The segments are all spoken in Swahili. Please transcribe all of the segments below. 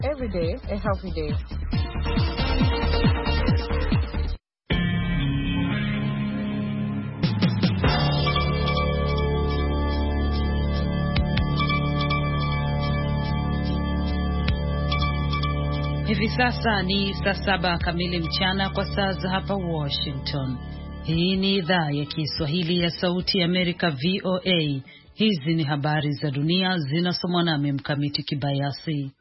Every day a healthy day. Hivi sasa ni saa 7 kamili mchana kwa saa za hapa Washington. Hii ni idhaa ya Kiswahili ya Sauti ya Amerika, VOA. Hizi ni habari za dunia zinasomwa nami Mkamiti Kibayasi.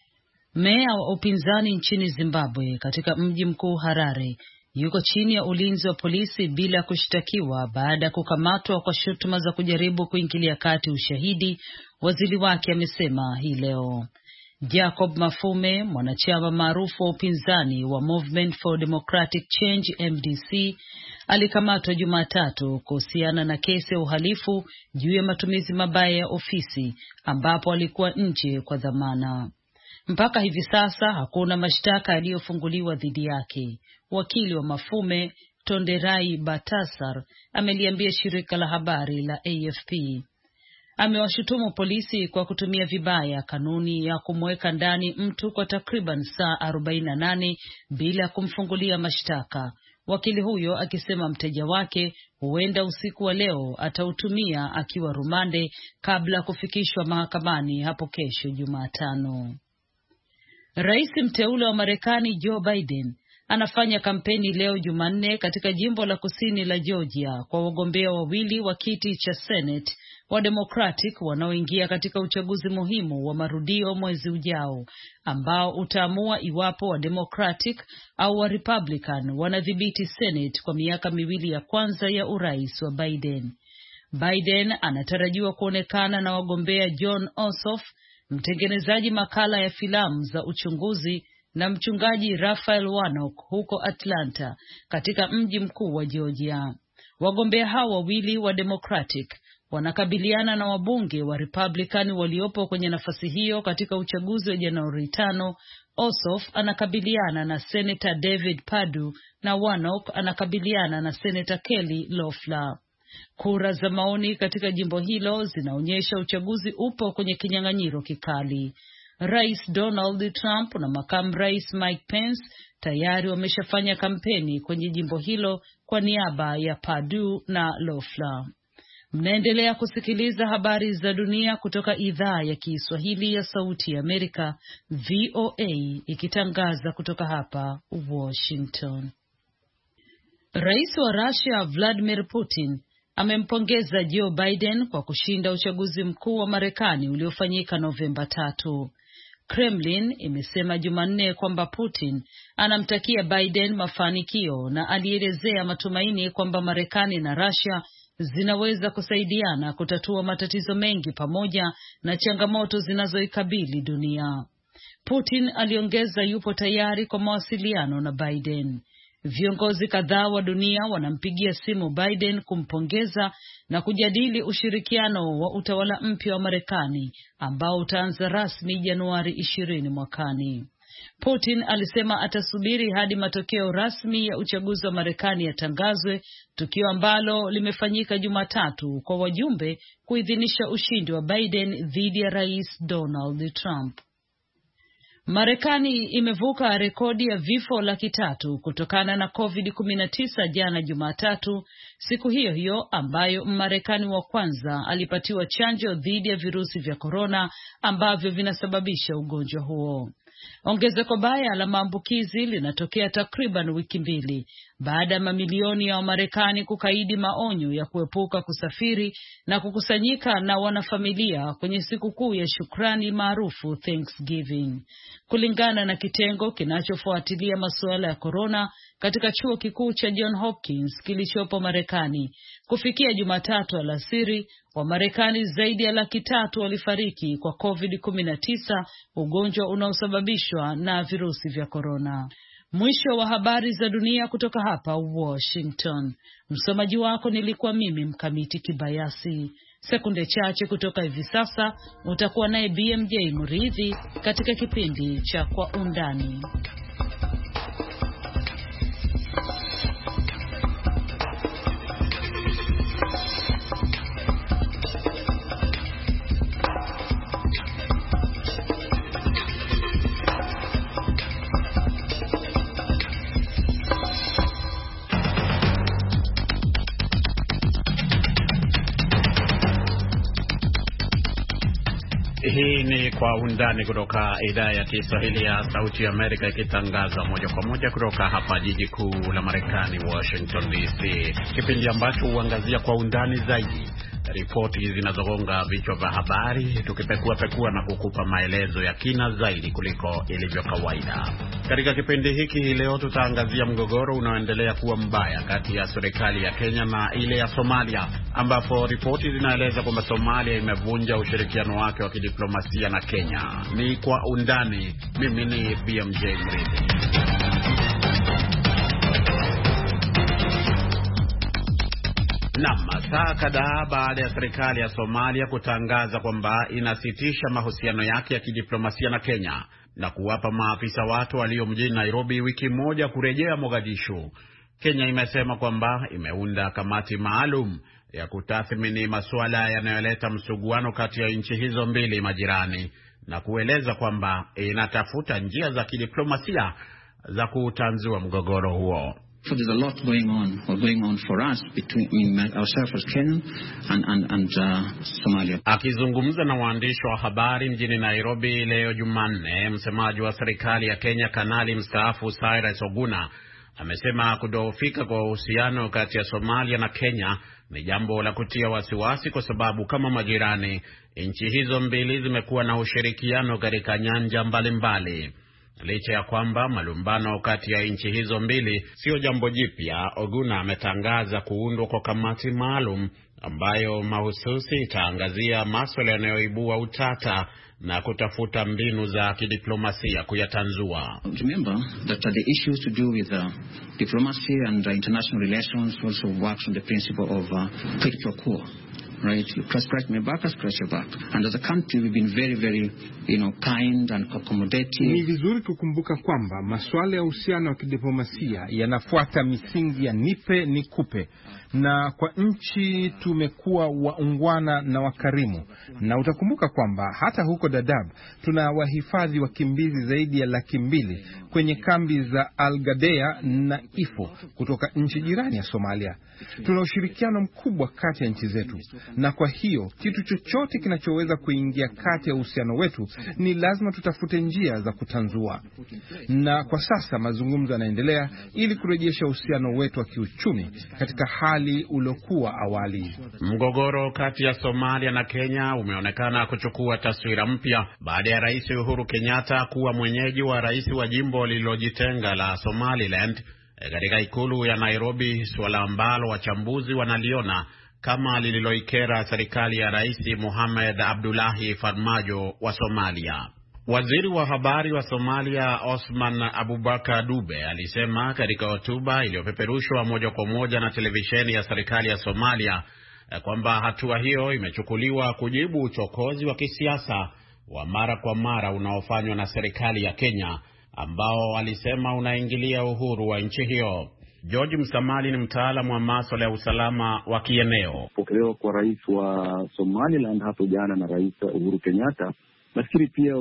Meya wa upinzani nchini Zimbabwe katika mji mkuu Harare yuko chini ya ulinzi wa polisi bila kushtakiwa baada ya kukamatwa kwa shutuma za kujaribu kuingilia kati ushahidi, waziri wake amesema hii leo. Jacob Mafume, mwanachama maarufu wa upinzani wa Movement for Democratic Change MDC, alikamatwa Jumatatu kuhusiana na kesi ya uhalifu juu ya matumizi mabaya ya ofisi ambapo alikuwa nje kwa dhamana. Mpaka hivi sasa hakuna mashtaka yaliyofunguliwa dhidi yake. Wakili wa Mafume, Tonderai Batasar, ameliambia shirika la habari la AFP. Amewashutumu polisi kwa kutumia vibaya kanuni ya kumweka ndani mtu kwa takriban saa 48 bila kumfungulia mashtaka. Wakili huyo akisema mteja wake huenda usiku wa leo atautumia akiwa rumande kabla kufikishwa mahakamani hapo kesho Jumatano. Rais mteule wa Marekani Joe Biden anafanya kampeni leo Jumanne katika jimbo la kusini la Georgia kwa wagombea wawili wa kiti cha Senate wa Democratic wanaoingia katika uchaguzi muhimu wa marudio mwezi ujao ambao utaamua iwapo wa Democratic au wa Republican wanadhibiti Senate kwa miaka miwili ya kwanza ya urais wa Biden. Biden anatarajiwa kuonekana na wagombea John Ossoff, mtengenezaji makala ya filamu za uchunguzi, na mchungaji Raphael Warnock huko Atlanta katika mji mkuu wa Georgia. Wagombea hao wawili wa Democratic wanakabiliana na wabunge wa Republican waliopo kwenye nafasi hiyo katika uchaguzi wa Januari 5. Ossoff anakabiliana na Senator David Perdue na Warnock anakabiliana na Senator Kelly Loeffler. Kura za maoni katika jimbo hilo zinaonyesha uchaguzi upo kwenye kinyang'anyiro kikali. Rais Donald Trump na makamu rais Mike Pence tayari wameshafanya kampeni kwenye jimbo hilo kwa niaba ya Perdue na Loeffler. Mnaendelea kusikiliza habari za dunia kutoka idhaa ya Kiswahili ya Sauti ya Amerika, VOA, ikitangaza kutoka hapa Washington. Rais wa Russia Vladimir Putin amempongeza Joe Biden kwa kushinda uchaguzi mkuu wa Marekani uliofanyika Novemba 3. Kremlin imesema Jumanne kwamba Putin anamtakia Biden mafanikio na alielezea matumaini kwamba Marekani na Russia zinaweza kusaidiana kutatua matatizo mengi pamoja na changamoto zinazoikabili dunia. Putin aliongeza yupo tayari kwa mawasiliano na Biden. Viongozi kadhaa wa dunia wanampigia simu Biden kumpongeza na kujadili ushirikiano wa utawala mpya wa Marekani ambao utaanza rasmi Januari 20 mwakani. Putin alisema atasubiri hadi matokeo rasmi ya uchaguzi wa Marekani yatangazwe, tukio ambalo limefanyika Jumatatu kwa wajumbe kuidhinisha ushindi wa Biden dhidi ya Rais Donald Trump. Marekani imevuka rekodi ya vifo 300,000 kutokana na COVID-19 jana Jumatatu, siku hiyo hiyo ambayo Marekani wa kwanza alipatiwa chanjo dhidi ya virusi vya korona ambavyo vinasababisha ugonjwa huo. Ongezeko baya la maambukizi linatokea takriban wiki mbili baada ya mamilioni ya Wamarekani kukaidi maonyo ya kuepuka kusafiri na kukusanyika na wanafamilia kwenye sikukuu ya shukrani maarufu Thanksgiving. Kulingana na kitengo kinachofuatilia masuala ya korona katika chuo kikuu cha John Hopkins kilichopo Marekani, kufikia Jumatatu alasiri, Wamarekani zaidi ya 300,000 walifariki kwa COVID-19, ugonjwa unaosababishwa na virusi vya korona. Mwisho wa habari za dunia kutoka hapa Washington. Msomaji wako nilikuwa mimi Mkamiti Kibayasi. Sekunde chache kutoka hivi sasa utakuwa naye BMJ Muridhi katika kipindi cha Kwa Undani. Kwa undani kutoka idhaa ya Kiswahili ya Sauti ya Amerika, ikitangaza moja kwa moja kutoka hapa jiji kuu la Marekani, Washington DC. Kipindi ambacho huangazia kwa undani zaidi ripoti zinazogonga vichwa vya habari, tukipekua na kukupa maelezo ya kina zaidi kuliko ilivyo kawaida. Katika kipindi hiki leo tutaangazia mgogoro unaoendelea kuwa mbaya kati ya serikali ya Kenya na ile ya Somalia, ambapo ripoti zinaeleza kwamba Somalia imevunja ushirikiano wake wa kidiplomasia na Kenya. Ni kwa undani. Mimi ni BMJ Mridhi. Saa kadhaa baada ya serikali ya Somalia kutangaza kwamba inasitisha mahusiano yake ya kidiplomasia na Kenya na kuwapa maafisa wake walio mjini Nairobi wiki moja kurejea Mogadishu, Kenya imesema kwamba imeunda kamati maalum ya kutathmini masuala yanayoleta msuguano kati ya nchi hizo mbili majirani na kueleza kwamba inatafuta njia za kidiplomasia za kutanzua mgogoro huo. So there's a lot going on for us between ourselves as Kenya and Somalia. Akizungumza na waandishi wa habari mjini Nairobi leo Jumanne, msemaji wa serikali ya Kenya Kanali mstaafu Cyrus Oguna amesema kudhoofika kwa uhusiano kati ya Somalia na Kenya ni jambo la kutia wasiwasi, kwa sababu kama majirani nchi hizo mbili zimekuwa na ushirikiano katika nyanja mbalimbali. Licha ya kwamba malumbano kati ya nchi hizo mbili sio jambo jipya, Oguna ametangaza kuundwa kwa kamati maalum ambayo mahususi itaangazia masuala yanayoibua utata na kutafuta mbinu za kidiplomasia kuyatanzua. Remember that the issues to do with diplomacy and international relations also works on the principle of quid pro quo. Right, you scratch my back, I scratch your back. And as a country, we've been very, very, kind and accommodating. Ni vizuri kukumbuka kwamba masuala ya uhusiano wa kidiplomasia yanafuata misingi ya nipe nikupe, na kwa nchi tumekuwa waungwana na wakarimu. Na utakumbuka kwamba hata huko Dadaab tuna wahifadhi wakimbizi zaidi ya 200,000 kwenye kambi za Al-Gadea na Ifo kutoka nchi jirani ya Somalia. Tuna ushirikiano mkubwa kati ya nchi zetu, na kwa hiyo kitu chochote kinachoweza kuingia kati ya uhusiano wetu ni lazima tutafute njia za kutanzua. Na kwa sasa mazungumzo yanaendelea ili kurejesha uhusiano wetu wa kiuchumi katika hali uliokuwa awali. Mgogoro kati ya Somalia na Kenya umeonekana kuchukua taswira mpya baada ya Rais Uhuru Kenyatta kuwa mwenyeji wa rais wa jimbo lililojitenga la Somaliland katika ikulu ya Nairobi, suala ambalo wachambuzi wanaliona kama lililoikera serikali ya Rais Mohamed Abdullahi Farmajo wa Somalia. Waziri wa habari wa Somalia Osman Abubakar Dube alisema katika hotuba iliyopeperushwa moja kwa moja na televisheni ya serikali ya Somalia kwamba hatua hiyo imechukuliwa kujibu uchokozi wa kisiasa wa mara kwa mara unaofanywa na serikali ya Kenya, ambao alisema unaingilia uhuru wa nchi hiyo. George Msamali ni mtaalamu wa masuala ya usalama wa kieneo. Pokelewa kwa rais wa Somaliland hapo jana na Rais Uhuru Kenyatta, nafikiri pia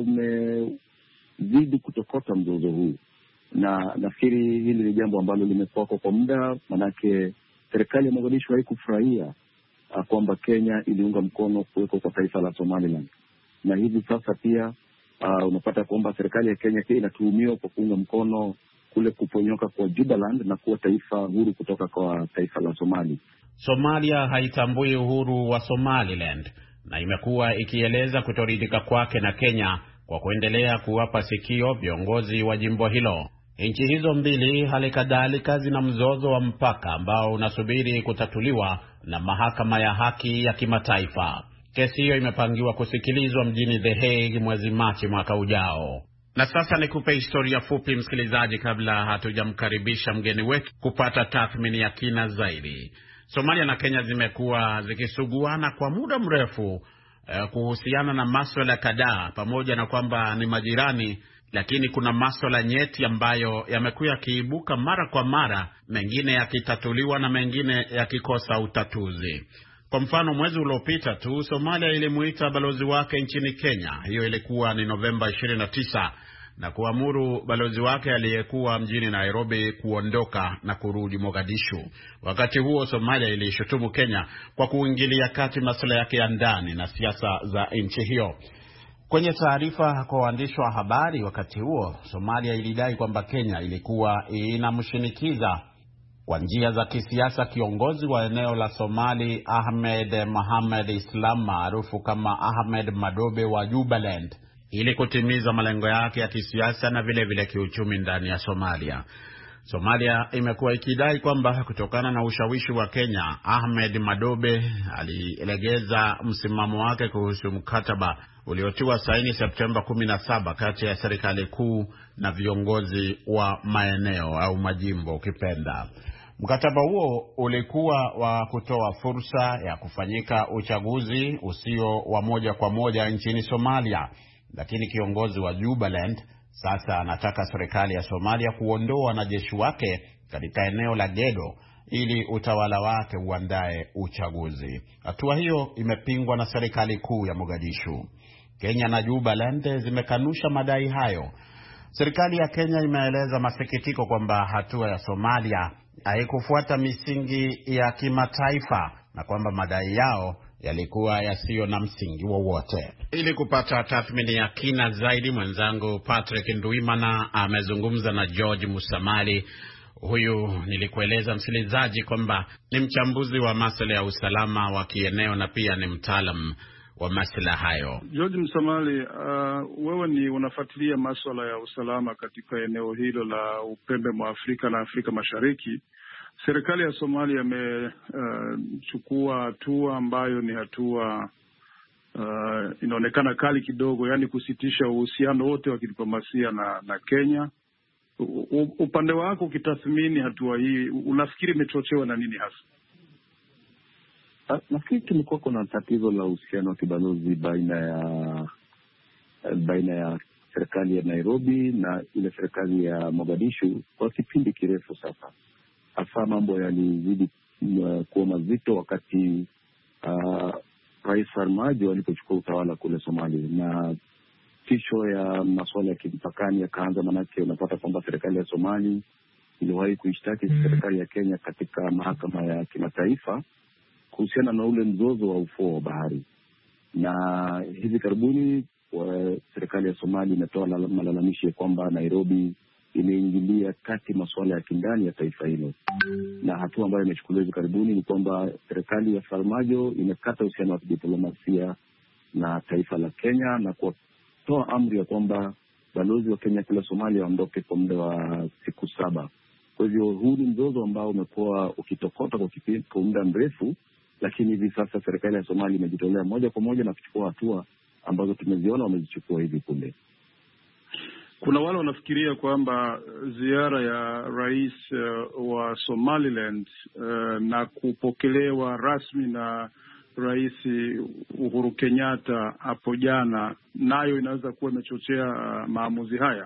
umezidi kutokota mzozo huu, na nafikiri hili ni jambo ambalo limekuwa kwa muda, manake serikali ya Mogadishu haikufurahia kwamba Kenya iliunga mkono kuweko kwa taifa la Somaliland, na hivi sasa pia unapata kwamba serikali ya Kenya pia inatuhumiwa kwa kuunga mkono kule kuponyoka kwa Jubaland na kuwa taifa huru kutoka kwa taifa la Somali. Somalia haitambui uhuru wa Somaliland na imekuwa ikieleza kutoridhika kwake na Kenya kwa kuendelea kuwapa sikio viongozi wa jimbo hilo. Nchi hizo mbili halikadhalika zina mzozo wa mpaka ambao unasubiri kutatuliwa na mahakama ya haki ya kimataifa. Kesi hiyo imepangiwa kusikilizwa mjini The Hague mwezi Machi mwaka ujao. Na sasa nikupe historia fupi, msikilizaji, kabla hatujamkaribisha mgeni wetu kupata tathmini ya kina zaidi. Somalia na Kenya zimekuwa zikisuguana kwa muda mrefu kuhusiana na masuala kadhaa, pamoja na kwamba ni majirani, lakini kuna masuala nyeti ambayo yamekuwa yakiibuka mara kwa mara, mengine yakitatuliwa na mengine yakikosa utatuzi. Kwa mfano, mwezi uliopita tu Somalia ilimuita balozi wake nchini Kenya. Hiyo ilikuwa ni Novemba 29, na kuamuru balozi wake aliyekuwa mjini Nairobi kuondoka na kurudi Mogadishu. Wakati huo Somalia ilishutumu Kenya kwa kuingilia kati masuala yake ya ndani na siasa za nchi hiyo. Kwenye taarifa kwa waandishi wa habari wakati huo, Somalia ilidai kwamba Kenya ilikuwa inamshinikiza kwa njia za kisiasa kiongozi wa eneo la Somali Ahmed Mohamed Islam maarufu kama Ahmed Madobe wa Jubaland ili kutimiza malengo yake ya kisiasa na vile kiuchumi ndani ya Somalia. Somalia imekuwa ikidai kwamba kutokana na ushawishi wa Kenya, Ahmed Madobe alilegeza msimamo wake kuhusu mkataba uliotiwa saini Septemba 17 kati ya serikali kuu na viongozi wa maeneo au majimbo ukipenda. Mkataba huo ulikuwa wa kutoa fursa ya kufanyika uchaguzi usio wa moja kwa moja nchini Somalia, lakini kiongozi wa Jubaland sasa anataka serikali ya Somalia kuondoa wanajeshi wake katika eneo la Gedo ili utawala wake uandae uchaguzi. Hatua hiyo imepingwa na serikali kuu ya Mogadishu. Kenya na Jubaland zimekanusha madai hayo. Serikali ya Kenya imeeleza masikitiko kwamba hatua ya Somalia haikufuata misingi ya kimataifa na kwamba madai yao yalikuwa yasiyo na msingi wowote. Ili kupata tathmini ya kina zaidi, mwenzangu Patrick Nduimana amezungumza na George Musamali. Huyu nilikueleza msikilizaji kwamba ni mchambuzi wa masuala ya usalama wa kieneo na pia ni mtaalam wa masuala hayo. George Musamali, wewe ni unafuatilia masuala ya usalama katika eneo hilo la upembe mwa Afrika na Afrika Mashariki. Serikali ya Somalia imechukua hatua ambayo ni hatua inaonekana kali kidogo, yani kusitisha uhusiano wote wa kidiplomasia na Kenya. Upande wako ukitathmini hatua hii, unafikiri imechochewa na nini hasa? Nafikiri tulikuwa kuna tatizo la uhusiano wa kibalozi baina ya serikali ya Nairobi na ile serikali ya Mogadishu kwa kipindi kirefu sasa. Hasa mambo yalizidi kuwa mazito wakati Rais Farmajo alipochukua utawala kule Somalia, na tisho ya masuala ya kimpakani yakaanza. Manake unapata kwamba serikali ya Somali iliwahi kuishtaki serikali ya Kenya katika mahakama ya kimataifa kuhusiana na ule mzozo wa ufuo wa bahari, na hivi karibuni serikali ya Somali imetoa malalamishi ya kwamba Nairobi imeingilia kati masuala ya kindani ya taifa hilo. Na hatua ambayo imechukuliwa hivi karibuni ni kwamba serikali ya Farmajo imekata uhusiano wa kidiplomasia na taifa la Kenya na kutoa amri ya kwamba balozi wa Kenya kule Somalia aondoke kwa muda wa siku 7. Kwa hivyo huu ni mzozo ambao umekuwa ukitokota kwa muda mrefu, lakini hivi sasa serikali ya Somalia imejitolea moja kwa moja na kuchukua hatua ambazo tumeziona wamezichukua hivi punde. Kuna wale wanafikiria kwamba ziara ya rais wa Somaliland na kupokelewa rasmi na Rais Uhuru Kenyatta hapo jana, nayo inaweza kuwa imechochea maamuzi haya.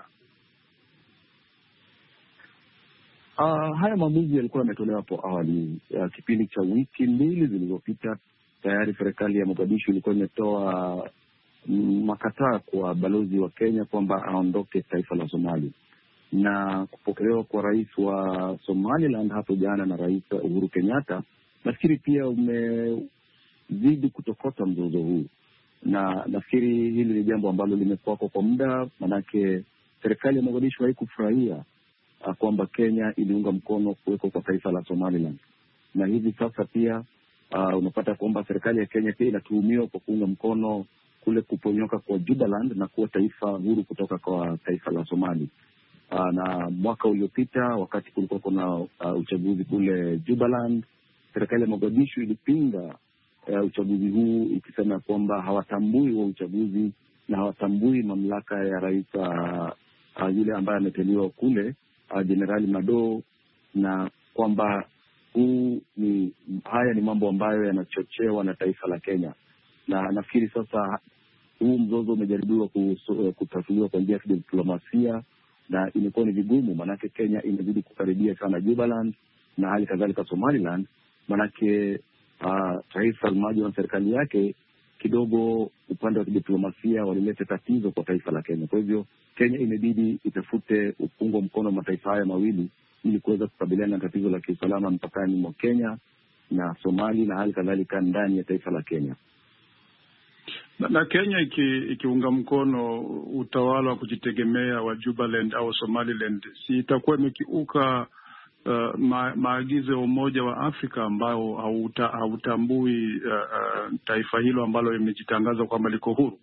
Haya maamuzi yalikuwa yametolewa hapo awali. Kipindi cha wiki 2 zilizopita tayari serikali ya Mogadishu ilikuwa imetoa makataa kwa balozi wa Kenya kwamba aondoke taifa la Somali, na kupokelewa kwa rais wa Somaliland hapo jana na Rais Uhuru Kenyatta nafikiri pia umezidi kutokota mzozo huu, na nafikiri hili ni jambo ambalo limekuwa kwa muda. Manake serikali ya Mogadishu haikufurahia kwamba Kenya iliunga mkono kuweko kwa taifa la Somaliland, na hivi sasa pia unapata kwamba serikali ya Kenya pia inatuhumiwa kwa kuunga mkono kule kuponyoka kwa Jubaland na kuwa taifa huru kutoka kwa taifa la Somali. Na mwaka uliopita wakati kulikuwa kuna uchaguzi kule Jubaland, serikali ya Mogadishu ilipinga uchaguzi huu ikisema kwamba hawatambui wa uchaguzi na hawatambui mamlaka ya rais yule ambaye ameteuliwa kule Jenerali Mado, na kwamba haya ni mambo ambayo yanachochewa na taifa la Kenya. Na nafikiri sasa huu mzozo umejaribiwa kutatuliwa kwa njia ya diplomasia, na imekuwa ni vigumu. Manake Kenya imezidi kukaribia sana Jubaland na hali kadhalika Somaliland. Manake Rais Farmajo na serikali yake kidogo upande wa diplomasia walileta tatizo kwa taifa la Kenya. Kwa hivyo Kenya imebidi itafute upungo mkono wa mataifa haya mawili ili kuweza kukabiliana na tatizo la kiusalama mpakani mwa Kenya na Somali na hali kadhalika ndani ya taifa la Kenya. Na Kenya ikiunga mkono utawala wa kujitegemea wa Jubaland au Somaliland, si itakuwa imekiuka maagizo ya Umoja wa Afrika ambao hautambui taifa hilo ambalo limejitangaza kwamba liko huru?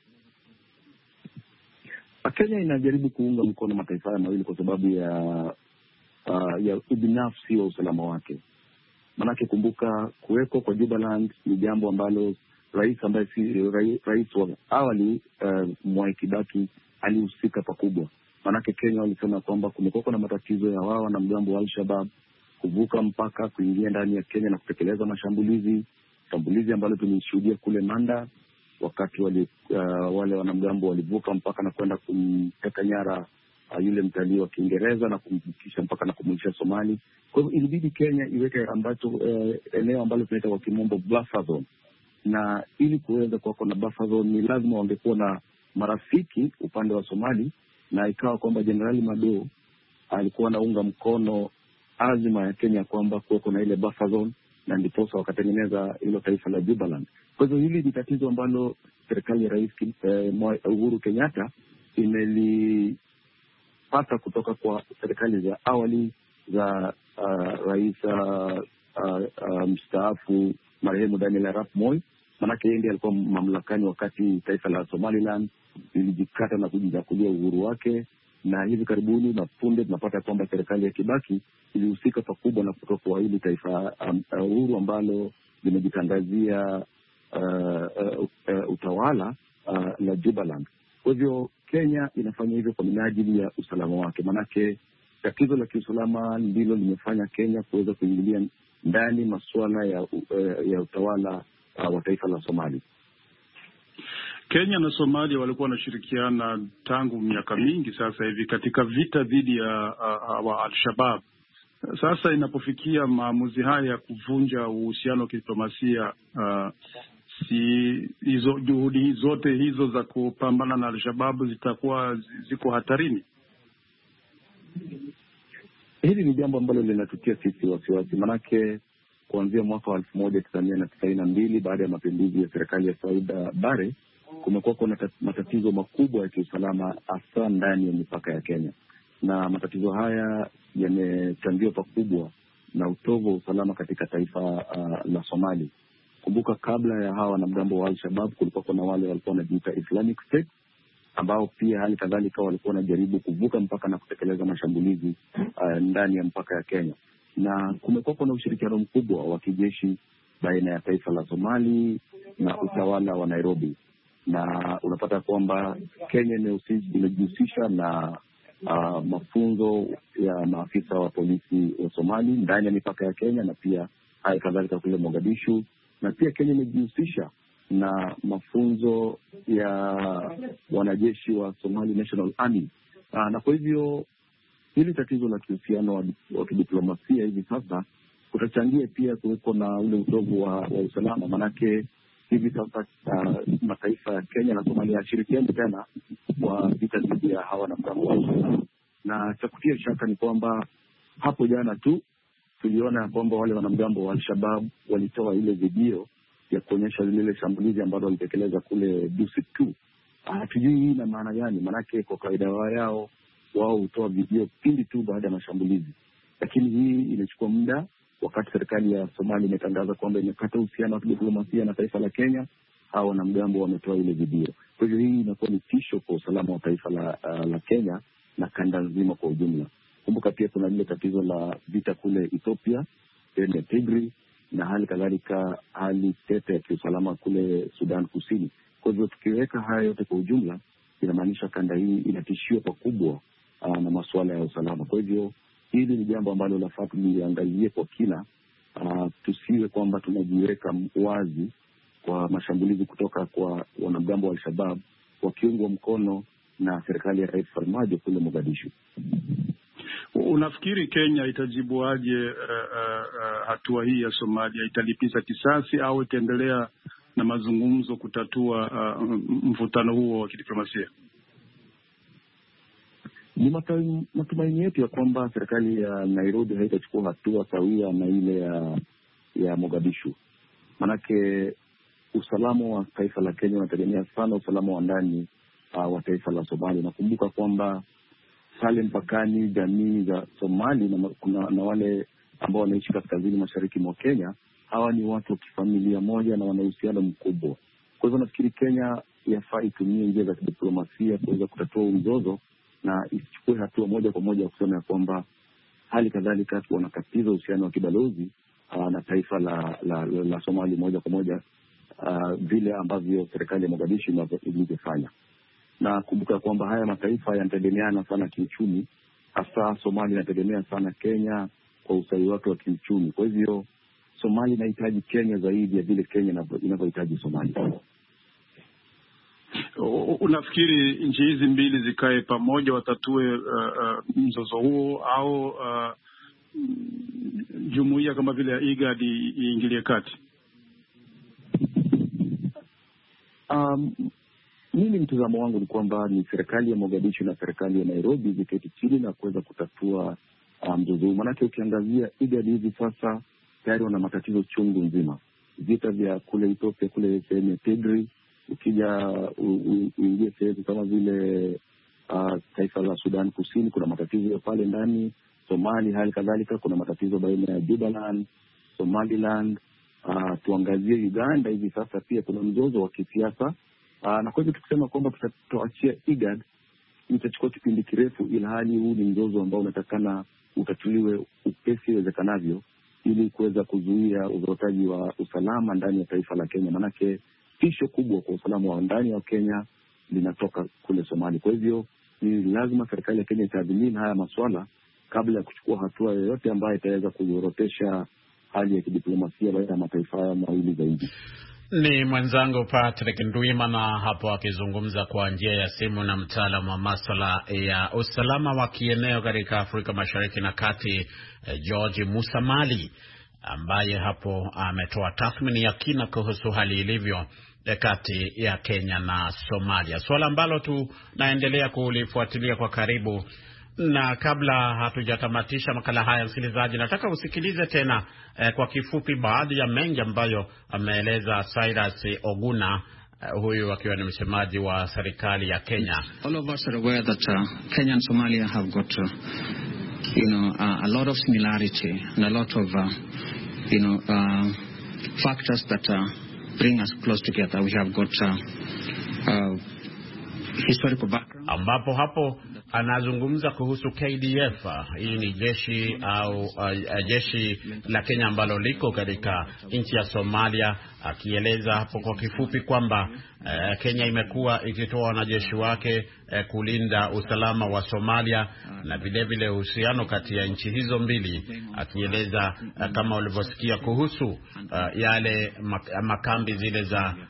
Kenya inajaribu kuunga mkono mataifa haya mawili kwa sababu ya ubinafsi wa usalama wake. Manake kumbuka, kuweko kwa Jubaland ni jambo ambalo rais ambaye si rais wa awali Mwai Kibaki alihusika pakubwa. Manake Kenya walisema kwamba kumekuwa na matatizo ya wao na mgambo wa Al-Shabaab kuvuka mpaka kuingia ndani ya Kenya na kutekeleza mashambulizi ambalo tulishuhudia kule Manda, wakati wale wanamgambo walivuka mpaka na kwenda kumteka nyara yule mtalii wa Kiingereza na kumfikisha mpaka na kumwisha Somali. Kwa hivyo ilibidi Kenya iweke eneo ambalo tunaita kwa kimombo buffer zone, na ili kuweza kuwa na buffer zone ni lazima wangekuwa na marafiki upande wa Somali, na ikawa kwamba Jenerali Mado alikuwa anaunga mkono azima ya Kenya kwamba kuweko na ile buffer zone, na ndiposa wakatengeneza hilo taifa la Jubaland. Kwa hivyo hili ni tatizo ambalo serikali ya Rais Uhuru Kenyatta imelipata kutoka kwa serikali za awali za rais mstaafu marehemu Daniel Arap Moi. Manake yeye ndiye alikuwa mamlakani wakati taifa la Somaliland lilijikata na kujinyakulia uhuru wake, na hivi karibuni na punde tunapata kwamba serikali ya Kibaki ilihusika pakubwa na kutoka kwa hili taifa uhuru ambalo limejitangazia utawala la Jubaland. Kwa hivyo Kenya inafanya hivyo kwa minajili ya usalama wake, manake tatizo la kiusalama ndilo limefanya Kenya kuweza kuingilia ndani masuala ya utawala wa taifa la Somali. Kenya na Somalia walikuwa wanashirikiana tangu miaka mingi sasa hivi katika vita dhidi ya wa Al-Shabaab. Sasa inapofikia maamuzi haya ya kuvunja uhusiano wa kidiplomasia, si hizo juhudi zote hizo za kupambana na Al-Shabaab ziko hatarini? Hili ni jambo ambalo linatutia sisi wasiwasi, manake kuanzia mwaka wa 1992 baada ya mapinduzi ya serikali ya Said Barre kumekuwa kuna matatizo makubwa ya kiusalama hasa ndani ya mipaka ya Kenya, na matatizo haya yamechangiwa pakubwa na utovu wa usalama katika taifa la Somali. Kumbuka, kabla ya hawa wanamgambo wa Al-Shabaab kulikuwa kuna wale walikuwa wanajiita Islamic State, ambao pia hali kadhalika walikuwa wanajaribu kuvuka mpaka na kutekeleza mashambulizi ndani ya mpaka ya Kenya, na kumekuwa kuna ushirikiano mkubwa wa kijeshi baina ya taifa la Somali na utawala wa Nairobi, na unapata kwamba Kenya imejihusisha na mafunzo ya maafisa wa polisi wa Somali ndani ya mipaka ya Kenya, na pia hali kadhalika kule Mogadishu, na pia Kenya imejihusisha na mafunzo ya wanajeshi wa Somali National Army. Na kwa hivyo hili tatizo la kihusiano wa kidiplomasia hivi sasa kutachangia pia kuweko na ule utovu wa usalama, manake hivi sasa mataifa ya Kenya na Somalia yashirikiani tena kwa vita dhidi ya hawa wanamgambo wa Al-Shabaab. Na cha kutia shaka ni kwamba hapo jana tu tuliona kwamba wale wanamgambo wa Al-Shabaab walitoa ile video ya kuonyesha lile shambulizi ambalo walitekeleza kule Dusit 2. Hatujui hii ina maana gani, manake kwa kawaida yao wao hutoa video pindi tu baada ya mashambulizi, lakini hii imechukua muda wakati serikali ya Somalia imetangaza kwamba imekata uhusiano wa kidiplomasia na taifa la Kenya. Hao wanamgambo wametoa ile video. Kwa hivyo hii inakuwa ni tisho kwa usalama wa taifa la Kenya na kanda nzima kwa ujumla. Kumbuka pia kuna lile tatizo la vita kule Ethiopia, ya Tigray, na hali kadhalika hali tete ya kiusalama kule Sudan Kusini. Kwa hivyo tukiweka haya yote kwa ujumla, inamaanisha kanda hii inatishiwa pakubwa na masuala ya usalama. Kwa hivyo hili ni jambo ambalo lafaa tuliangalie kwa kina, tusiwe kwamba tunajiweka wazi kwa mashambulizi kutoka kwa wanamgambo wa Al-Shabaab wakiungwa mkono na serikali ya Rais Farmajo kule Mogadishu. Unafikiri Kenya itajibuaje hatua hii ya Somalia? Italipiza kisasi au itaendelea na mazungumzo kutatua mvutano huo wa kidiplomasia? Ni matumaini yetu ya kwamba serikali ya Nairobi haitachukua hatua sawia na ile ya Mogadishu. Manake usalama wa taifa la Kenya unategemea sana usalama wa ndani wa taifa la Somalia. Nakumbuka kwamba pale mpakani jamii za Somali na wale ambao wanaishi kaskazini mashariki mwa Kenya, hawa ni watu wa kifamilia moja na wana uhusiano mkubwa. Kwa hivyo nafikiri Kenya yafaa itumie njia za kidiplomasia kuweza kutatua mzozo na isichukue hatua moja kwa moja kusema ya kwamba hali kadhalika wanakatiza uhusiano wa kibalozi na taifa la Somali moja kwa moja vile ambavyo serikali ya Mogadishu ilivyofanya. Na kumbuka kwamba haya mataifa yanategemeana sana kiuchumi, hasa Somali inategemea sana Kenya kwa usawi wake wa kiuchumi. Kwa hivyo Somali inahitaji Kenya zaidi ya vile Kenya inavyohitaji Somali. Unafikiri nchi hizi mbili zikae pamoja watatue mzozo huo, au jumuiya kama vile ya IGAD iingilie kati? Mimi mtazamo wangu ni kwamba ni serikali ya Mogadishu na serikali ya Nairobi ziketi chini na kuweza kutatua mzozo huu. Maanake ukiangazia IGAD hivi sasa tayari wana matatizo chungu nzima. Vita vya kule Ethiopia, kule sehemu ya Tigray, ukija uingie sehemu kama vile taifa la Sudan Kusini, kuna matatizo ya pale ndani. Somali hali kadhalika kuna matatizo baina ya Jubaland, Somaliland. Tuangazie Uganda hivi sasa pia kuna mzozo wa kisiasa. Na kwa hivyo tukisema kwamba tutatoachia IGAD itachukua kipindi kirefu, ila hali huu ni mzozo ambao unatakana utatuliwe upesi iwezekanavyo ili kuweza kuzuia uzorotaji wa usalama ndani ya taifa la Kenya. Manake tisho kubwa kwa usalama wa ndani wa Kenya linatoka kule Somali. Kwa hivyo ni lazima serikali ya Kenya itaadhimini haya masuala kabla ya kuchukua hatua yoyote ambayo itaweza kuzorotesha hali ya kidiplomasia baina ya mataifa haya mawili zaidi. Ni mwenzangu Patrick Ndwimana hapo akizungumza kwa njia ya simu na mtaalamu wa masuala ya usalama wa kieneo katika Afrika Mashariki na Kati, George Musamali, ambaye hapo ametoa tathmini ya kina kuhusu hali ilivyo kati ya Kenya na Somalia, swala ambalo tunaendelea kulifuatilia kwa karibu. Na kabla hatujatamatisha makala haya, msikilizaji, nataka usikilize tena kwa kifupi baadhi ya mengi ambayo ameeleza Cyrus Oguna, huyu akiwa ni msemaji wa serikali ya Kenya. All of us are aware that Kenya and Somalia have got a lot of similarity and a lot of factors that bring us close together. We have got historical background. Ambapo hapo anazungumza kuhusu KDF. Hii ni jeshi au jeshi la Kenya ambalo liko katika nchi ya Somalia, akieleza hapo kwa kifupi kwamba Kenya imekuwa ikitoa wanajeshi wake kulinda usalama wa Somalia na vile vile uhusiano kati ya nchi hizo mbili, akieleza kama ulivyosikia kuhusu yale makambi zile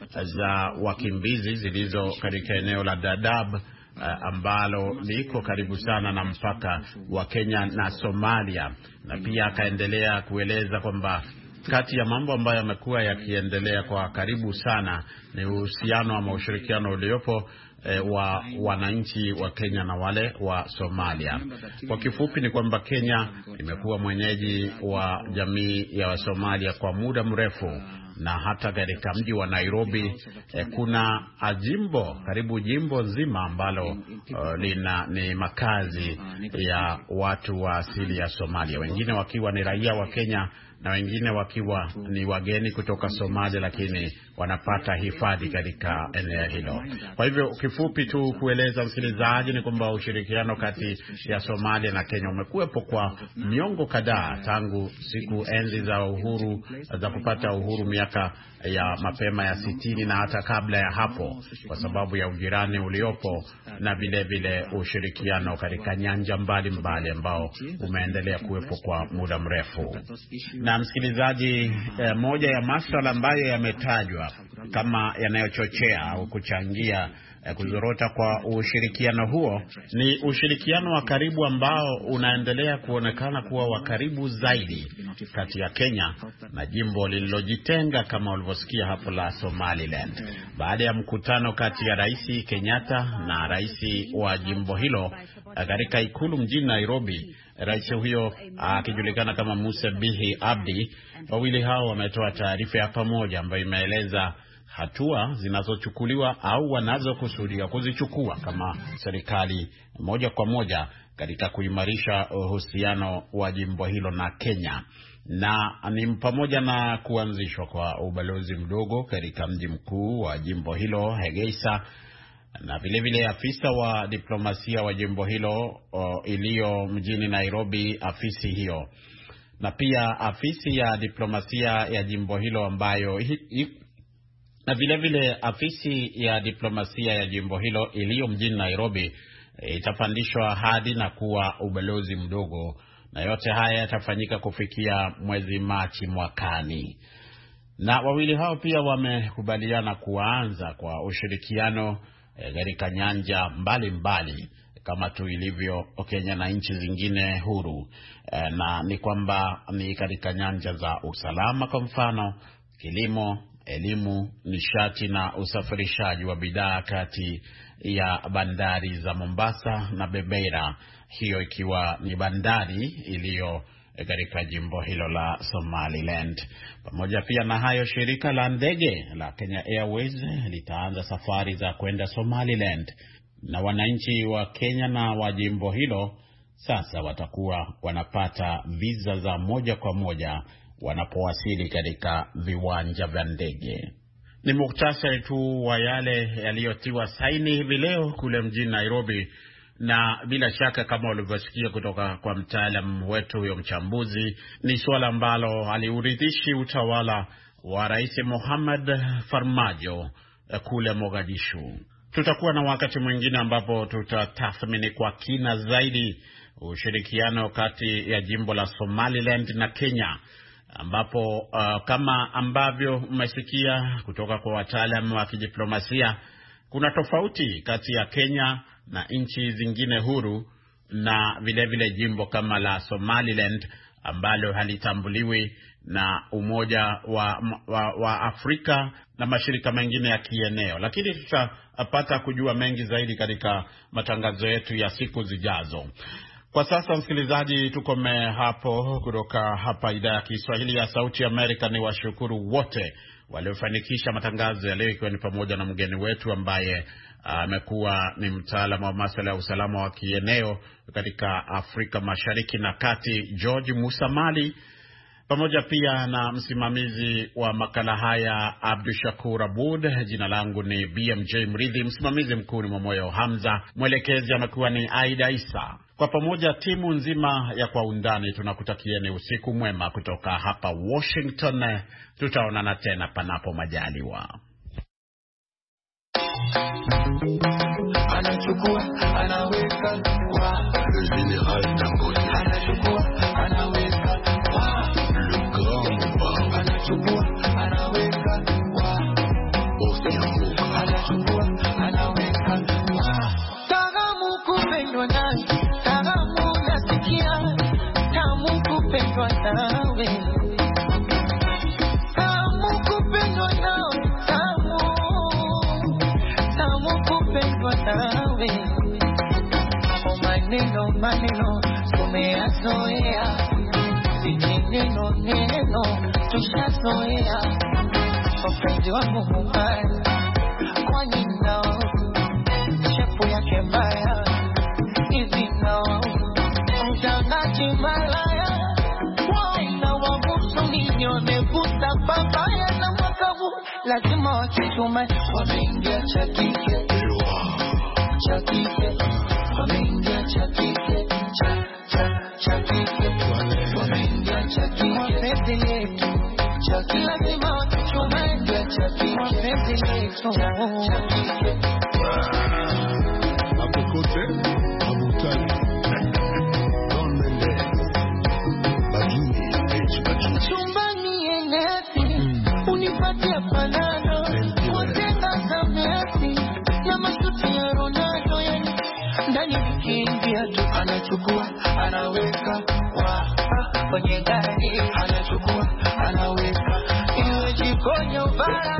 za wakimbizi zilizo katika eneo la Dadaab ambalo liko karibu sana na mpaka wa Kenya na Somalia. Na pia akaendelea kueleza kwamba kati ya mambo ambayo yamekuwa yakiendelea kwa karibu sana ni uhusiano ama ushirikiano uliopo wa wananchi wa Kenya na wale wa Somalia. Kwa kifupi ni kwamba Kenya imekuwa mwenyeji wa jamii ya Somalia kwa muda mrefu, na hata katika mji wa Nairobi kuna karibu jimbo nzima ambalo ni makazi ya watu wa asili ya Somalia, wengine wakiwa ni raia wa Kenya na wengine wakiwa ni wageni kutoka Somalia, lakini wanapata hifadhi katika eneo hilo. Kwa hivyo kifupi tu kueleza msikilizaji ni kwamba ushirikiano kati ya Somalia na Kenya umekuwepo kwa miongo kadhaa, tangu enzi za uhuru za kupata uhuru miaka ya mapema ya 60 na hata kabla ya hapo, kwa sababu ya ujirani uliopo na vile vile ushirikiano katika nyanja mbalimbali ambao umeendelea kuwepo kwa muda mrefu. Na msikilizaji, moja ya masuala ambayo yametajwa kama yanayochochea au kuchangia kuzorota kwa ushirikiano huo ni ushirikiano wa karibu ambao unaendelea kuonekana kuwa wa karibu zaidi kati ya Kenya na jimbo lililojitenga kama ulivyosikia hapo la Somaliland. Baada ya mkutano kati ya Rais Kenyatta na rais wa jimbo hilo katika ikulu mjini Nairobi, rais huyo akijulikana kama Musa Bihi Abdi, wawili hao wametoa taarifa ya pamoja ambayo imeeleza hatua zinazochukuliwa au wanazokusudia kuzichukua kama serikali moja kwa moja katika kuimarisha uhusiano wa jimbo hilo na Kenya, na ni pamoja na kuanzishwa kwa ubalozi mdogo katika mji mkuu wa jimbo hilo Hargeisa, na vile afisa wa diplomasia wa jimbo hilo iliyo mjini Nairobi, afisi hiyo, na pia afisi ya diplomasia ya jimbo hilo ambayo na vile afisi ya diplomasia ya jimbo hilo iliyo mjini Nairobi itapandishwa hadi na kuwa ubalozi mdogo, na yote haya yatafanyika kufikia mwezi Machi mwakani. Na wawili hao pia wamekubaliana kuanza kwa ushirikiano katika nyanja mbalimbali kama tu ilivyo Kenya na nchi zingine huru, na ni kwamba ni katika nyanja za usalama, kwa mfano kilimo, elimu, nishati na usafirishaji wa bidhaa kati ya bandari za Mombasa na Bebeira, hiyo ikiwa ni bandari iliyo katika jimbo hilo la Somaliland. Pamoja pia na hayo, shirika la ndege la Kenya Airways litaanza safari za kwenda Somaliland, na wananchi wa Kenya na wa jimbo hilo sasa watakuwa wanapata visa za moja kwa moja wanapowasili katika viwanja vya ndege. Ni muhtasari tu wa yale yaliyotiwa saini hivi leo kule mjini Nairobi, na bila shaka kama ulivyosikia kutoka kwa mtaalamu wetu huyo mchambuzi, ni suala ambalo aliuridhishi utawala wa Rais Mohamed Farmajo kule Mogadishu. Tutakuwa na wakati mwingine ambapo tutatathmini kwa kina zaidi ushirikiano kati ya jimbo la Somaliland na Kenya, ambapo kama ambavyo umesikia kutoka kwa wataalamu wa kidiplomasia, kuna tofauti kati ya Kenya na nchi zingine huru, na vile jimbo kama la Somaliland ambalo halitambuliwi na Umoja wa Afrika na mashirika mengine ya kieneo. Lakini tutapata kujua mengi zaidi katika matangazo yetu ya siku zijazo. Kwa sasa, msikilizaji, tukome hapo kutoka hapa idhaa ya Kiswahili ya Sauti Amerika. Ni washukuru wote waliofanikisha matangazo ya leo, ikiwa ni pamoja na mgeni wetu ambaye amekuwa ni mtaalamu wa masuala ya usalama wa kieneo katika Afrika Mashariki na Kati, George Musamali, pamoja pia na msimamizi wa makala haya Abdushakur Abud. Jina langu ni BMJ Mridhi, msimamizi mkuu ni Momoyo Hamza, mwelekezi amekuwa ni Aida Isa. Kwa pamoja timu nzima ya Kwa Undani tunakutakieni usiku mwema kutoka hapa Washington. Tutaonana tena panapo majaliwa. Anachukua, anaweka kwa le général Dangote. Anachukua, anaweka kwa le grand Mba. Anachukua, anaweka kwa Osiamuka. Anachukua, anaweka kwa Tagamu kupendwa nawe, Tagamu nasikia, Tamu kupendwa nawe, Tamu kupendwa nawe, Tamu kupendwa nawe. Maneno tumeyazoea, neno tushazoea. Mpenzi wangu mbaya, kwani nao shepu yake mbaya hivi nao mtangaji malaya wana wabusu ninyone buta babaya na mwakabu lazima wakichume wameingia chakike wameingia chakike chakike wameingia chakike wapenzi letu chakike lazima wakichume wapenzi letu chakike Apokote Abutani Don Mendes Bagini Bagini chumbani enesi unipatia panado watenga za Messi na mashuti ya Ronaldo, yani ndani vikiingia tu anachukua anaweka kwenye gari, anachukua anaweka iwe jikoni ubara